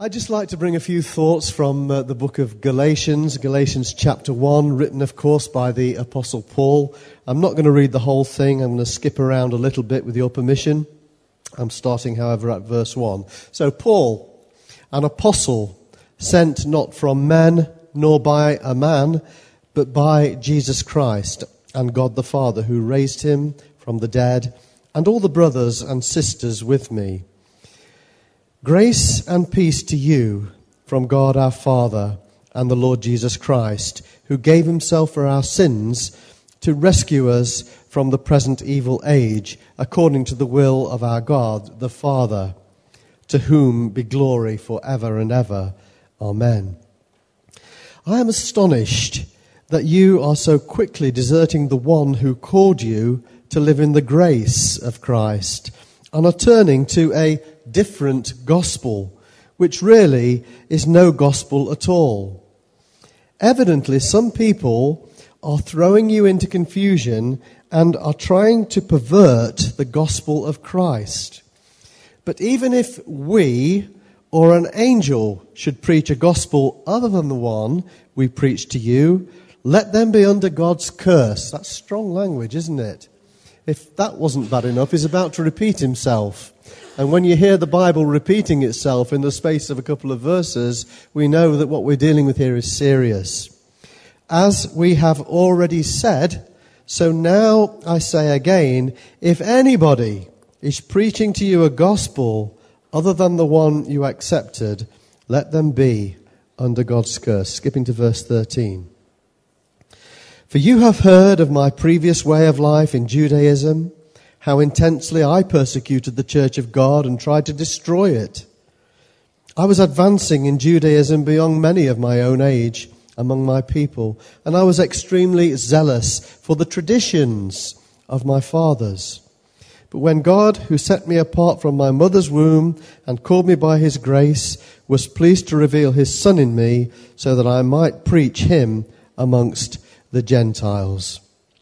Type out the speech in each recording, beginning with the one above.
I'd just like to bring a few thoughts from the book of Galatians chapter 1, written, of course, by the Apostle Paul. I'm not going to read the whole thing. I'm going to skip around a little bit with your permission. I'm starting, however, at verse 1. So, Paul, an apostle, sent not from men, nor by a man, but by Jesus Christ and God the Father, who raised him from the dead, and all the brothers and sisters with me. Grace and peace to you from God our Father and the Lord Jesus Christ, who gave himself for our sins to rescue us from the present evil age, according to the will of our God, the Father, to whom be glory forever and ever. Amen. I am astonished that you are so quickly deserting the one who called you to live in the grace of Christ, and are turning to a different gospel, which really is no gospel at all. Evidently, some people are throwing you into confusion and are trying to pervert the gospel of Christ. But even if we or an angel should preach a gospel other than the one we preach to you, let them be under God's curse. That's strong language, isn't it? If that wasn't bad enough, he's about to repeat himself. And when you hear the Bible repeating itself in the space of a couple of verses, we know that what we're dealing with here is serious. As we have already said, so now I say again, if anybody is preaching to you a gospel other than the one you accepted, let them be under God's curse. Skipping to verse 13. For you have heard of my previous way of life in Judaism, how intensely I persecuted the church of God and tried to destroy it. I was advancing in Judaism beyond many of my own age among my people, and I was extremely zealous for the traditions of my fathers. But when God, who set me apart from my mother's womb and called me by his grace, was pleased to reveal his Son in me so that I might preach him amongst the Gentiles.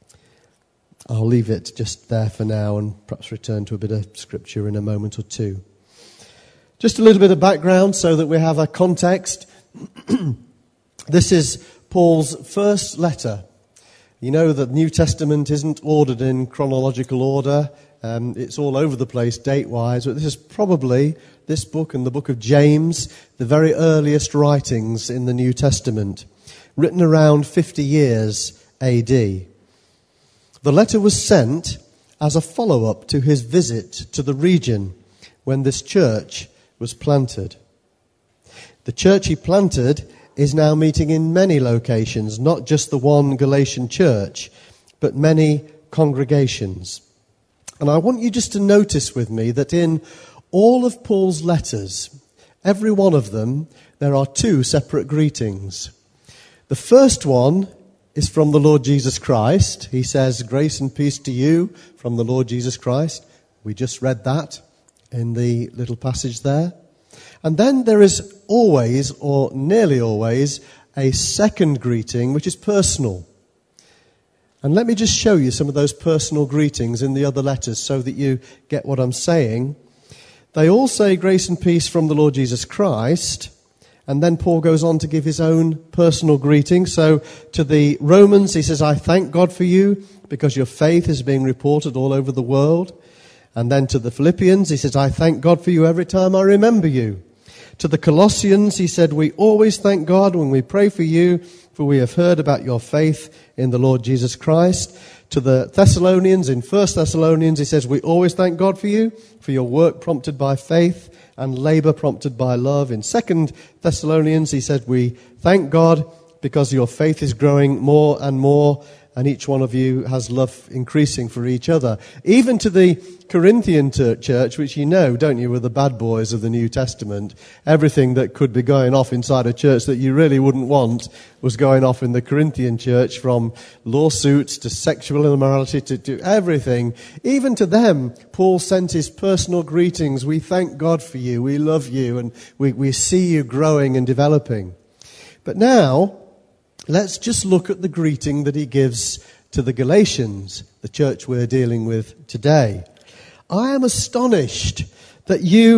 I'll leave it just there for now and perhaps return to a bit of scripture in a moment or two. Just a little bit of background so that we have a context. This is Paul's first letter. You know that the New Testament isn't ordered in chronological order. It's all over the place date-wise. But this is probably, this book and the book of James, the very earliest writings in the New Testament, written around 50 years A.D. The letter was sent as a follow-up to his visit to the region when this church was planted. The church he planted is now meeting in many locations, not just the one Galatian church, but many congregations. And I want you just to notice with me that in all of Paul's letters, every one of them, there are two separate greetings. The first one is from the Lord Jesus Christ. He says, grace and peace to you from the Lord Jesus Christ. We just read that in the little passage there. And then there is always, or nearly always, a second greeting, which is personal. And let me just show you some of those personal greetings in the other letters so that you get what I'm saying. They all say grace and peace from the Lord Jesus Christ. And then Paul goes on to give his own personal greeting. So to the Romans, he says, I thank God for you because your faith is being reported all over the world. And then to the Philippians, he says, I thank God for you every time I remember you. To the Colossians, he said, we always thank God when we pray for you, for we have heard about your faith in the Lord Jesus Christ. To the Thessalonians, in 1 Thessalonians, he says, we always thank God for you, for your work prompted by faith and labor prompted by love. In 2 Thessalonians, he said, we thank God because your faith is growing more and more, and each one of you has love increasing for each other. Even to the Corinthian church, which you know, don't you, were the bad boys of the New Testament. Everything that could be going off inside a church that you really wouldn't want was going off in the Corinthian church, from lawsuits to sexual immorality to everything. Even to them, Paul sent his personal greetings. We thank God for you. We love you. And we see you growing and developing. But now, let's just look at the greeting that he gives to the Galatians, the church we're dealing with today. I am astonished that you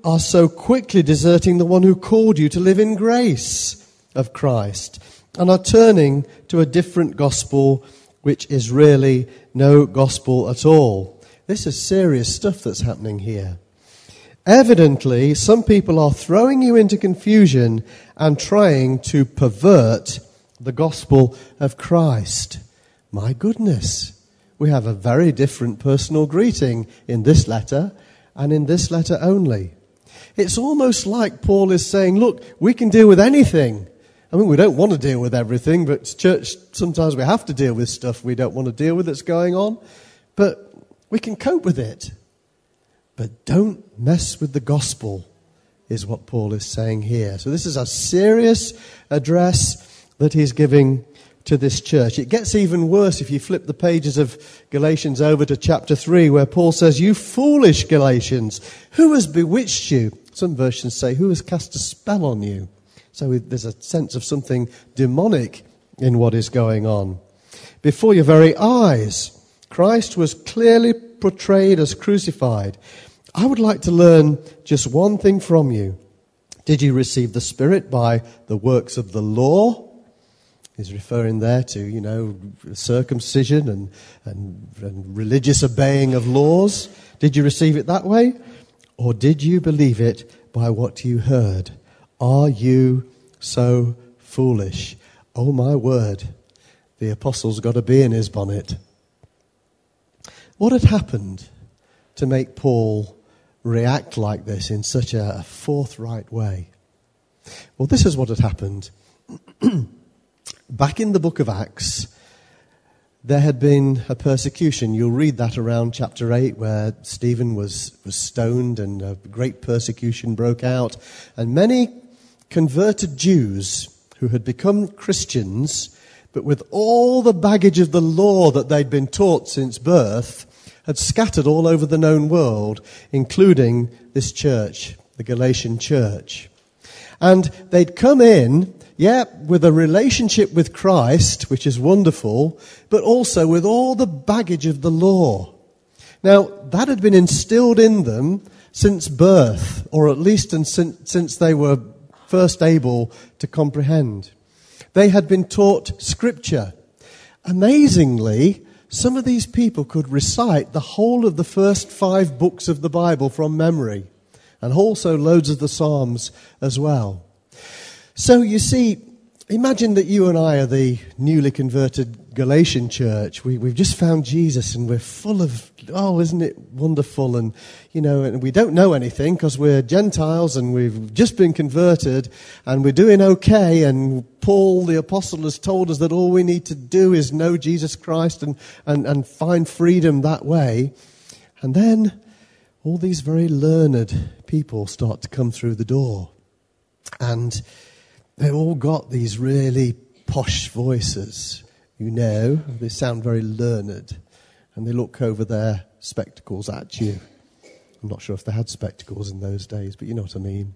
are so quickly deserting the one who called you to live in grace of Christ and are turning to a different gospel, which is really no gospel at all. This is serious stuff that's happening here. Evidently, some people are throwing you into confusion and trying to pervert the gospel of Christ. My goodness, we have a very different personal greeting in this letter and in this letter only. It's almost like Paul is saying, look, we can deal with anything. I mean, we don't want to deal with everything, but church, sometimes we have to deal with stuff we don't want to deal with that's going on. But we can cope with it. But don't mess with the gospel, is what Paul is saying here. So this is a serious address that he's giving to this church. It gets even worse if you flip the pages of Galatians over to chapter 3, where Paul says, you foolish Galatians, who has bewitched you? Some versions say, who has cast a spell on you? So there's a sense of something demonic in what is going on. Before your very eyes, Christ was clearly portrayed as crucified. I would like to learn just one thing from you. Did you receive the Spirit by the works of the law? He's referring there to, circumcision and religious obeying of laws. Did you receive it that way? Or did you believe it by what you heard? Are you so foolish? Oh my word, the apostle's got a bee in his bonnet. What had happened to make Paul react like this in such a forthright way? Well, this is what had happened. Back in the book of Acts, there had been a persecution. You'll read that around chapter 8, where Stephen was stoned and a great persecution broke out. And many converted Jews who had become Christians, but with all the baggage of the law that they'd been taught since birth, had scattered all over the known world, including this church, the Galatian church. And they'd come in, with a relationship with Christ, which is wonderful, but also with all the baggage of the law. Now, that had been instilled in them since birth, or at least since they were first able to comprehend. They had been taught Scripture. Amazingly, some of these people could recite the whole of the first 5 books of the Bible from memory, and also loads of the Psalms as well. So you see, imagine that you and I are the newly converted Galatian church. We've just found Jesus and we're full of, isn't it wonderful? And, and we don't know anything because we're Gentiles and we've just been converted and we're doing okay. And Paul, the apostle, has told us that all we need to do is know Jesus Christ and find freedom that way. And then all these very learned people start to come through the door. And they've all got these really posh voices, they sound very learned, and they look over their spectacles at you. I'm not sure if they had spectacles in those days, but you know what I mean.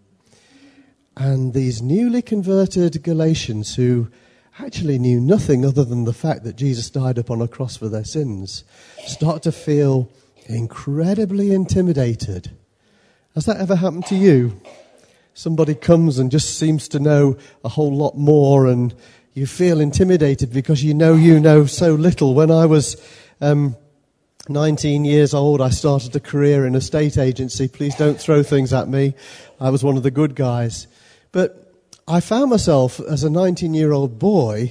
And these newly converted Galatians who actually knew nothing other than the fact that Jesus died upon a cross for their sins start to feel incredibly intimidated. Has that ever happened to you? Somebody comes and just seems to know a whole lot more and you feel intimidated because you know so little. When I was 19 years old, I started a career in a state agency. Please don't throw things at me. I was one of the good guys. But I found myself as a 19-year-old boy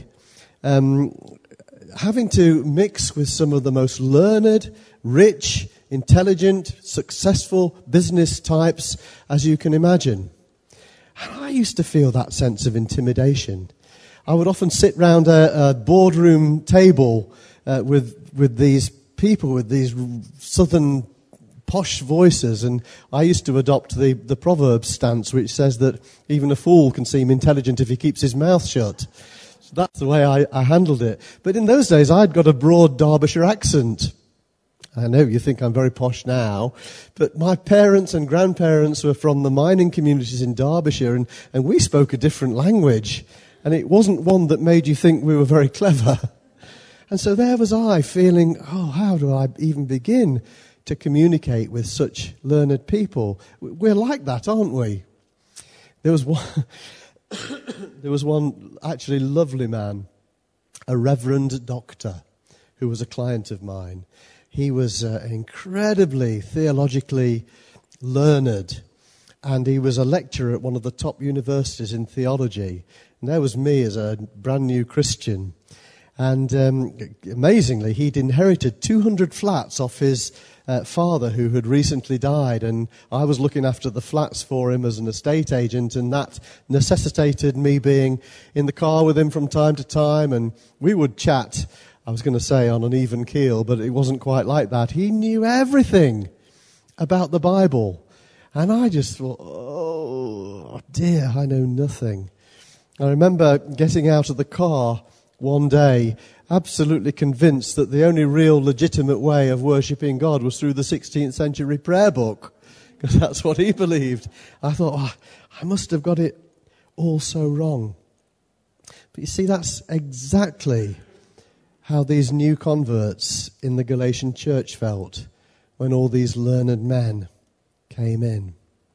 having to mix with some of the most learned, rich, intelligent, successful business types as you can imagine. And I used to feel that sense of intimidation. I would often sit round a boardroom table with these people with these southern posh voices, and I used to adopt the Proverbs stance, which says that even a fool can seem intelligent if he keeps his mouth shut. So that's the way I handled it. But in those days, I'd got a broad Derbyshire accent. I know you think I'm very posh now, but my parents and grandparents were from the mining communities in Derbyshire, and we spoke a different language, and it wasn't one that made you think we were very clever. And so there was I feeling, how do I even begin to communicate with such learned people. We're like that, aren't we? There was one actually lovely man, a reverend doctor, who was a client of mine. He was incredibly theologically learned, and he was a lecturer at one of the top universities in theology. And there was me as a brand new Christian. And amazingly, he'd inherited 200 flats off his father, who had recently died, and I was looking after the flats for him as an estate agent, and that necessitated me being in the car with him from time to time, and we would chat, I was going to say on an even keel, but it wasn't quite like that. He knew everything about the Bible, and I just thought, oh dear, I know nothing. I remember getting out of the car one day, absolutely convinced that the only real legitimate way of worshipping God was through the 16th century prayer book, because that's what he believed. I thought, I must have got it all so wrong. But you see, that's exactly how these new converts in the Galatian church felt when all these learned men came in.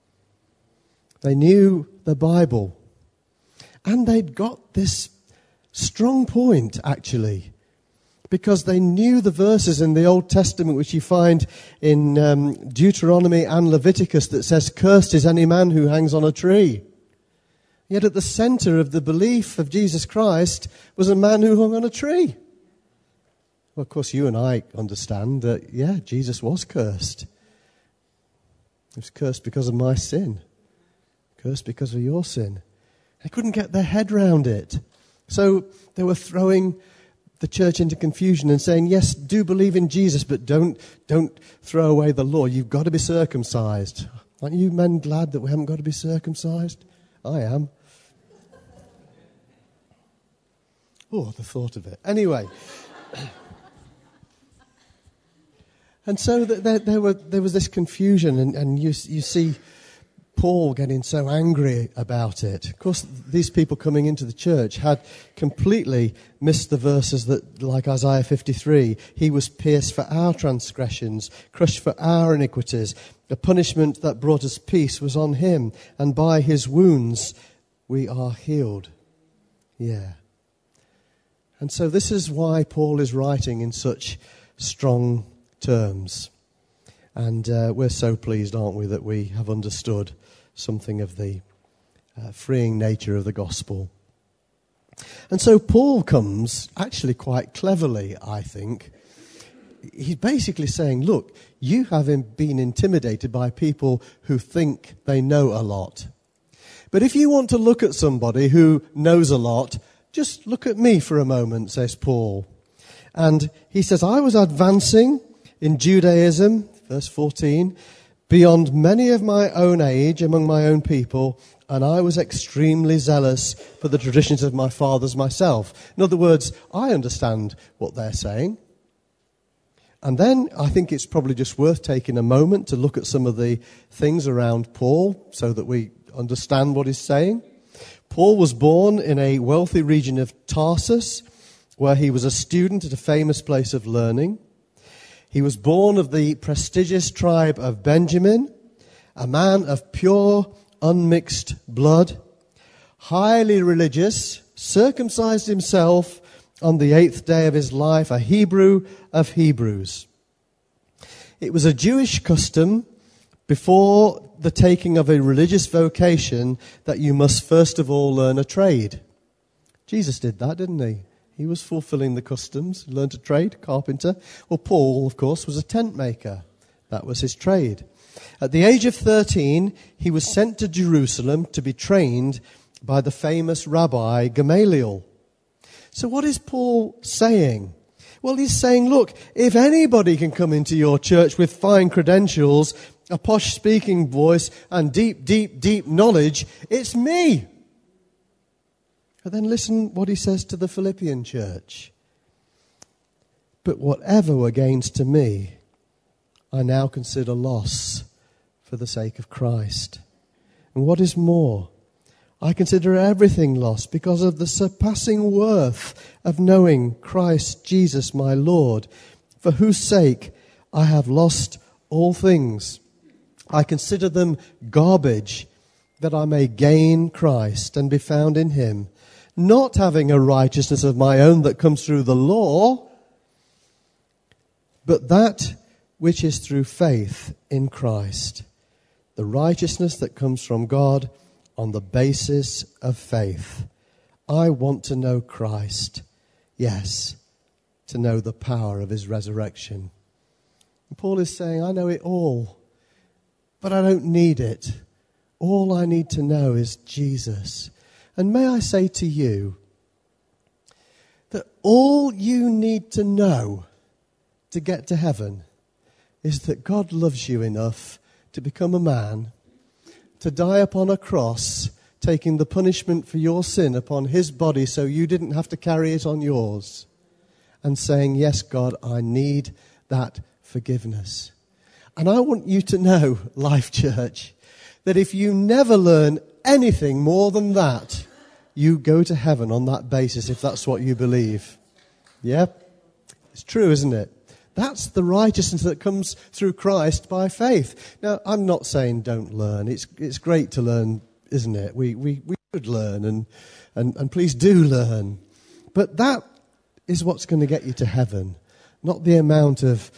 They knew the Bible, and they'd got this strong point, actually, because they knew the verses in the Old Testament which you find in Deuteronomy and Leviticus that says, "Cursed is any man who hangs on a tree." Yet at the center of the belief of Jesus Christ was a man who hung on a tree. Well, of course, you and I understand that, Jesus was cursed. He was cursed because of my sin, cursed because of your sin. They couldn't get their head round it. So they were throwing the church into confusion and saying, yes, do believe in Jesus, but don't throw away the law. You've got to be circumcised. Aren't you men glad that we haven't got to be circumcised? I am. Oh, the thought of it. Anyway. And so there was this confusion, and you see Paul getting so angry about it. Of course, these people coming into the church had completely missed the verses that, like Isaiah 53, he was pierced for our transgressions, crushed for our iniquities. The punishment that brought us peace was on him, and by his wounds we are healed. Yeah. And so this is why Paul is writing in such strong terms. And we're so pleased, aren't we, that we have understood something of the freeing nature of the gospel. And so Paul comes, actually quite cleverly, I think. He's basically saying, look, you have been intimidated by people who think they know a lot. But if you want to look at somebody who knows a lot, just look at me for a moment, says Paul. And he says, I was advancing in Judaism, verse 14, beyond many of my own age among my own people, and I was extremely zealous for the traditions of my fathers myself. In other words, I understand what they're saying. And then I think it's probably just worth taking a moment to look at some of the things around Paul so that we understand what he's saying. Paul was born in a wealthy region of Tarsus, where he was a student at a famous place of learning. He was born of the prestigious tribe of Benjamin, a man of pure, unmixed blood, highly religious, circumcised himself on the 8th day of his life, a Hebrew of Hebrews. It was a Jewish custom before the taking of a religious vocation that you must first of all learn a trade. Jesus did that, didn't he? He was fulfilling the customs, learned a trade, carpenter. Well, Paul, of course, was a tent maker. That was his trade. At the age of 13, he was sent to Jerusalem to be trained by the famous Rabbi Gamaliel. So what is Paul saying? Well, he's saying, look, if anybody can come into your church with fine credentials, a posh speaking voice, and deep knowledge, it's me. But then listen what he says to the Philippian church. But whatever were gains to me, I now consider loss for the sake of Christ. And what is more, I consider everything lost because of the surpassing worth of knowing Christ Jesus my Lord, for whose sake I have lost all things. I consider them garbage, that I may gain Christ and be found in him, not having a righteousness of my own that comes through the law, but that which is through faith in Christ, the righteousness that comes from God on the basis of faith. I want to know Christ, yes, to know the power of his resurrection. And Paul is saying, I know it all, but I don't need it. All I need to know is Jesus. And may I say to you that all you need to know to get to heaven is that God loves you enough to become a man, to die upon a cross, taking the punishment for your sin upon his body so you didn't have to carry it on yours, and saying, yes, God, I need that forgiveness. And I want you to know, Life Church, that if you never learn anything more than that, you go to heaven on that basis if that's what you believe. Yeah? It's true, isn't it? That's the righteousness that comes through Christ by faith. Now, I'm not saying don't learn. It's great to learn, isn't it? We should learn, and please do learn. But that is what's going to get you to heaven, not the amount of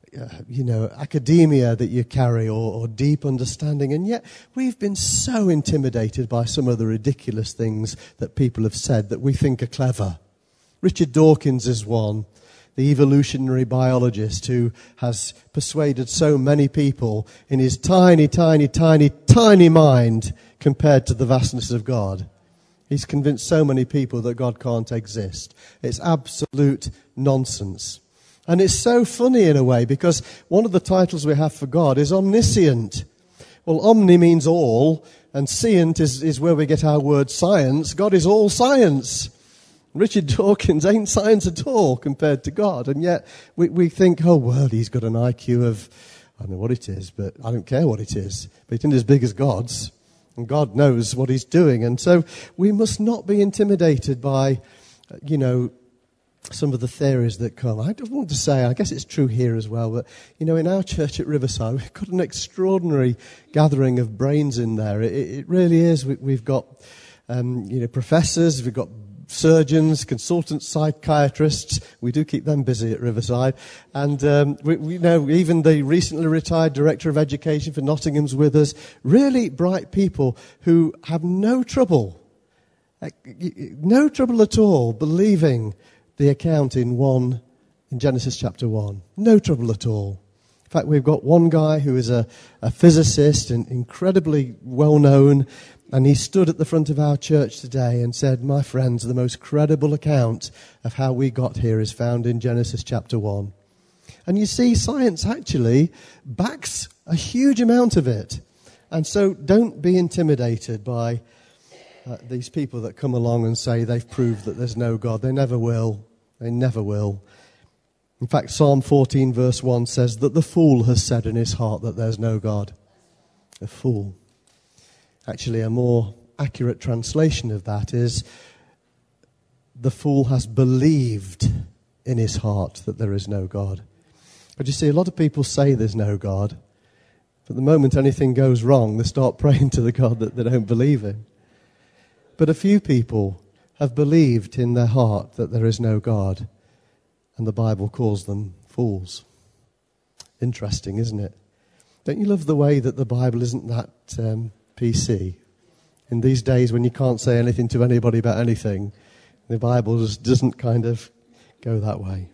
academia that you carry or deep understanding. And yet we've been so intimidated by some of the ridiculous things that people have said that we think are clever. Richard Dawkins is one, the evolutionary biologist who has persuaded so many people in his tiny, tiny, tiny, tiny mind compared to the vastness of God. He's convinced so many people that God can't exist. It's absolute nonsense. And it's so funny in a way, because one of the titles we have for God is omniscient. Well, omni means all, and scient is where we get our word science. God is all science. Richard Dawkins ain't science at all compared to God. And yet we think, oh, well, he's got an IQ of, I don't know what it is, but I don't care what it is. But it isn't as big as God's. And God knows what he's doing. And so we must not be intimidated by, some of the theories that come. I just want to say, I guess it's true here as well, but, in our church at Riverside, we've got an extraordinary gathering of brains in there. It really is. We've got, professors, we've got surgeons, consultant psychiatrists. We do keep them busy at Riverside. And we know even the recently retired Director of Education for Nottingham's with us. Really bright people who have no trouble at all believing the account in Genesis chapter 1. No trouble at all. In fact, we've got one guy who is a physicist and incredibly well known, and he stood at the front of our church today and said, my friends, the most credible account of how we got here is found in Genesis chapter 1. And you see, science actually backs a huge amount of it. And so don't be intimidated by these people that come along and say they've proved that there's no God. They never will. They never will. In fact, Psalm 14 verse 1 says that the fool has said in his heart that there's no God. A fool. Actually, a more accurate translation of that is the fool has believed in his heart that there is no God. But you see, a lot of people say there's no God, but the moment anything goes wrong, they start praying to the God that they don't believe in. But a few people have believed in their heart that there is no God, and the Bible calls them fools. Interesting, isn't it? Don't you love the way that the Bible isn't that PC? In these days when you can't say anything to anybody about anything, the Bible just doesn't kind of go that way.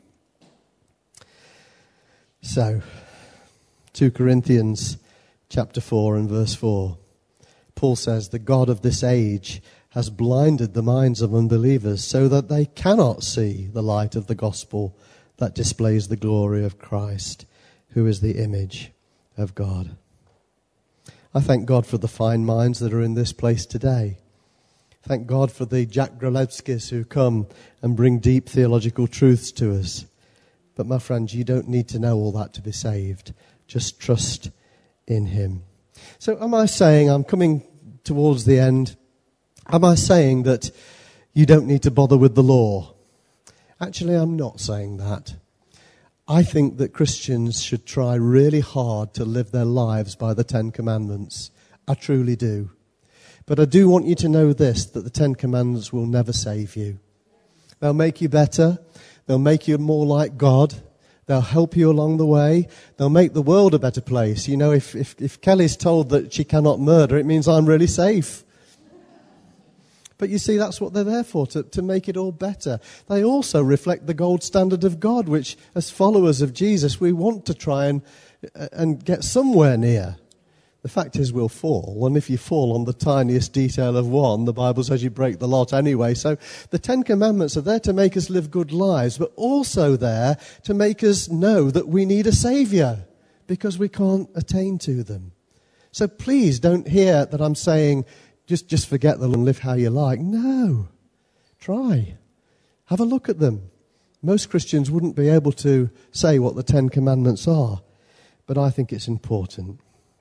So, 2 Corinthians chapter 4 and verse 4. Paul says, the God of this age has blinded the minds of unbelievers so that they cannot see the light of the gospel that displays the glory of Christ, who is the image of God. I thank God for the fine minds that are in this place today. Thank God for the Jack Gralewskis who come and bring deep theological truths to us. But my friends, you don't need to know all that to be saved. Just trust in him. So am I saying, I'm coming towards the end, am I saying that you don't need to bother with the law? Actually, I'm not saying that. I think that Christians should try really hard to live their lives by the Ten Commandments. I truly do. But I do want you to know this, that the Ten Commandments will never save you. They'll make you better. They'll make you more like God. They'll help you along the way. They'll make the world a better place. You know, if Kelly's told that she cannot murder, it means I'm really safe. But you see, that's what they're there for, to make it all better. They also reflect the gold standard of God, which, as followers of Jesus, we want to try and get somewhere near. The fact is we'll fall, and if you fall on the tiniest detail of one, the Bible says you break the lot anyway. So the Ten Commandments are there to make us live good lives, but also there to make us know that we need a Saviour, because we can't attain to them. So please don't hear that I'm saying, just forget them and live how you like. No. Try. Have a look at them. Most Christians wouldn't be able to say what the Ten Commandments are, but I think it's important.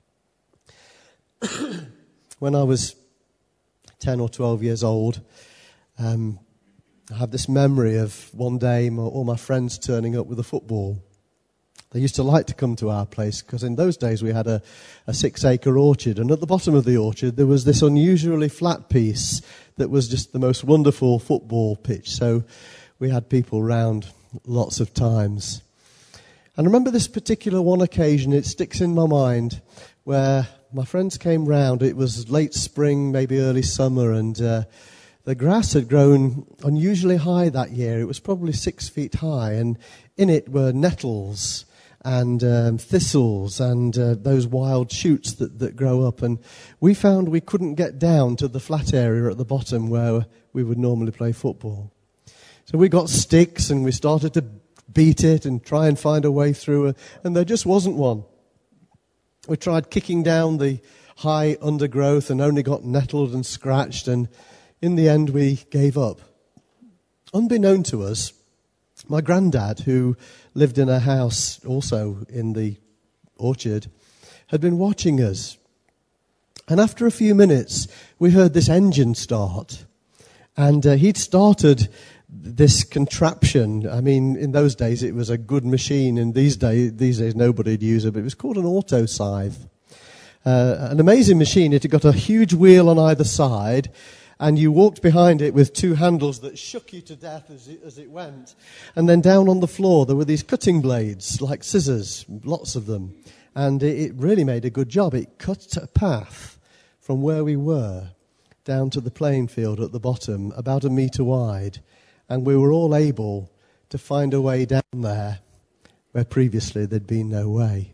When I was 10 or 12 years old, I have this memory of one day all my friends turning up with a football. They used to like to come to our place because in those days we had a 6-acre orchard, and at the bottom of the orchard there was this unusually flat piece that was just the most wonderful football pitch. So we had people round lots of times. And I remember this particular one occasion, it sticks in my mind, where my friends came round. It was late spring, maybe early summer, and the grass had grown unusually high that year. It was probably 6 feet high, and in it were nettles and thistles and those wild shoots that grow up. And we found we couldn't get down to the flat area at the bottom where we would normally play football. So we got sticks and we started to beat it and try and find a way through, and there just wasn't one. We tried kicking down the high undergrowth and only got nettled and scratched, and in the end we gave up. Unbeknown to us, my granddad, who lived in a house also in the orchard, had been watching us. And after a few minutes, we heard this engine start. And he'd started this contraption. I mean, in those days it was a good machine, and these days nobody'd use it, but it was called an auto scythe. An amazing machine. It had got a huge wheel on either side, and you walked behind it with two handles that shook you to death as it went. And then down on the floor there were these cutting blades, like scissors, lots of them. And it really made a good job. It cut a path from where we were down to the playing field at the bottom, about 1 metre wide. And we were all able to find a way down there where previously there'd been no way.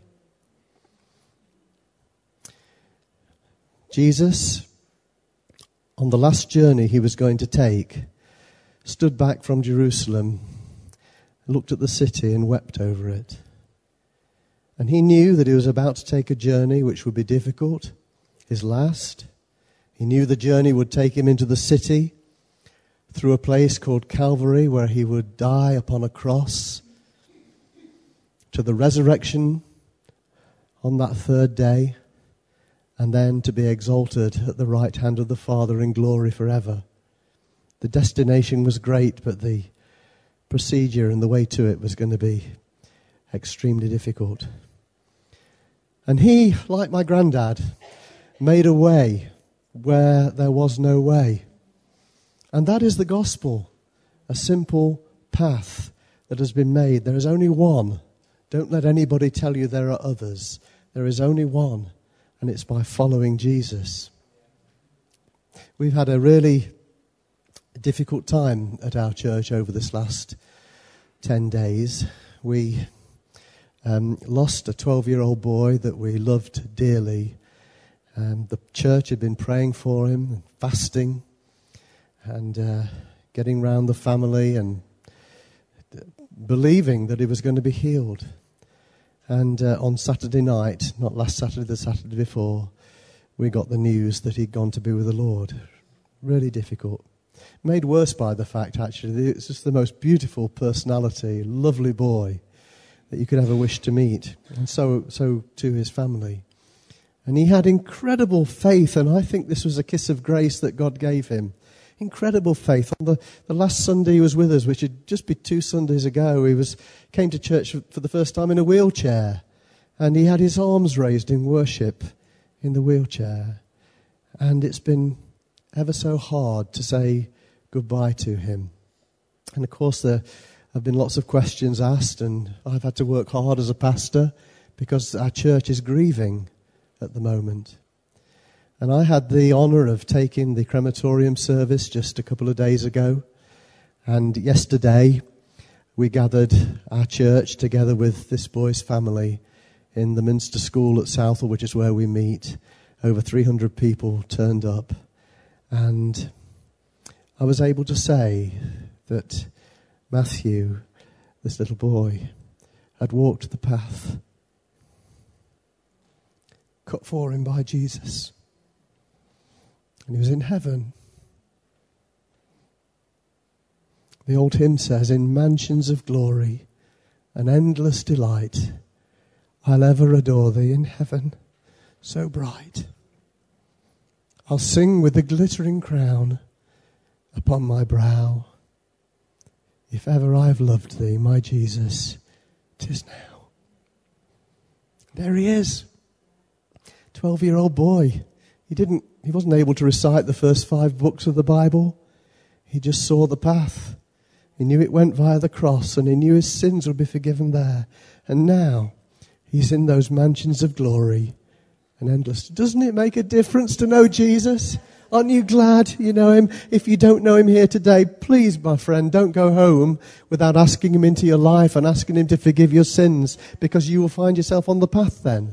Jesus, on the last journey he was going to take, stood back from Jerusalem, looked at the city and wept over it. And he knew that he was about to take a journey which would be difficult, his last. He knew the journey would take him into the city, through a place called Calvary, where he would die upon a cross, to the resurrection on that third day, and then to be exalted at the right hand of the Father in glory forever. The destination was great, but the procedure and the way to it was going to be extremely difficult. And he, like my granddad, made a way where there was no way. And that is the gospel, a simple path that has been made. There is only one. Don't let anybody tell you there are others. There is only one, and it's by following Jesus. We've had a really difficult time at our church over this last 10 days. We lost a 12-year-old boy that we loved dearly. The church had been praying for him, and fasting, and getting round the family and believing that he was going to be healed. And on Saturday night, not last Saturday, the Saturday before, we got the news that he'd gone to be with the Lord. Really difficult. Made worse by the fact, actually, it's just the most beautiful personality, lovely boy that you could ever wish to meet. And so to his family. And he had incredible faith, and I think this was a kiss of grace that God gave him. Incredible faith. On the last Sunday he was with us, which would just be 2 Sundays ago, came to church for the first time in a wheelchair. And he had his arms raised in worship in the wheelchair. And it's been ever so hard to say goodbye to him. And of course there have been lots of questions asked, and I've had to work hard as a pastor because our church is grieving at the moment. And I had the honour of taking the crematorium service just a couple of days ago. And yesterday we gathered our church together with this boy's family in the Minster School at Southall, which is where we meet. Over 300 people turned up. And I was able to say that Matthew, this little boy, had walked the path cut for him by Jesus. And he was in heaven. The old hymn says, in mansions of glory and endless delight, I'll ever adore thee in heaven so bright. I'll sing with the glittering crown upon my brow. If ever I've loved thee, my Jesus, 'tis now. There he is. 12-year-old boy. He wasn't able to recite the first 5 books of the Bible. He just saw the path. He knew it went via the cross, and he knew his sins would be forgiven there. And now he's in those mansions of glory and endless. Doesn't it make a difference to know Jesus? Aren't you glad you know him? If you don't know him here today, please, my friend, don't go home without asking him into your life and asking him to forgive your sins, because you will find yourself on the path then.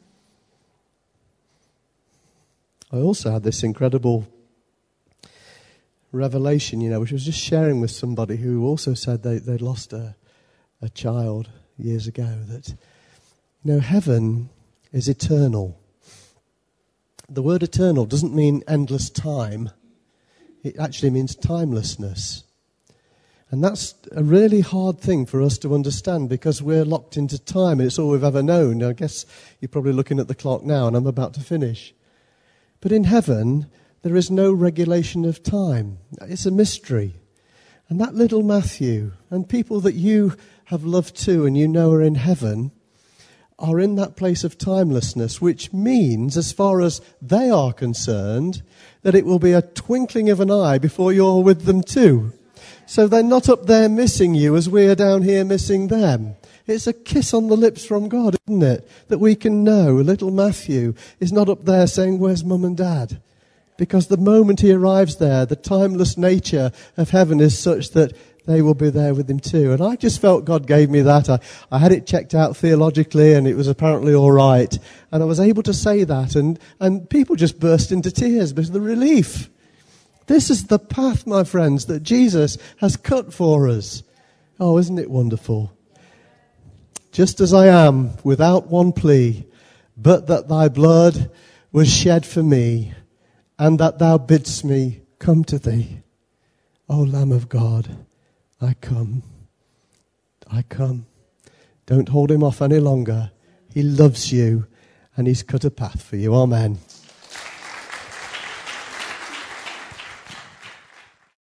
I also had this incredible revelation, which I was just sharing with somebody who also said they'd lost a child years ago, that, heaven is eternal. The word eternal doesn't mean endless time. It actually means timelessness. And that's a really hard thing for us to understand, because we're locked into time and it's all we've ever known. I guess you're probably looking at the clock now and I'm about to finish. But in heaven, there is no regulation of time. It's a mystery. And that little Matthew, and people that you have loved too and you know are in heaven, are in that place of timelessness, which means, as far as they are concerned, that it will be a twinkling of an eye before you're with them too. So they're not up there missing you as we are down here missing them. It's a kiss on the lips from God, isn't it? That we can know little Matthew is not up there saying, where's mum and dad? Because the moment he arrives there, the timeless nature of heaven is such that they will be there with him too. And I just felt God gave me that. I had it checked out theologically and it was apparently all right. And I was able to say that, and people just burst into tears because of the relief. This is the path, my friends, that Jesus has cut for us. Oh, isn't it wonderful? Just as I am, without one plea, but that thy blood was shed for me, and that thou bidst me come to thee. O Lamb of God, I come. I come. Don't hold him off any longer. He loves you, and he's cut a path for you. Amen.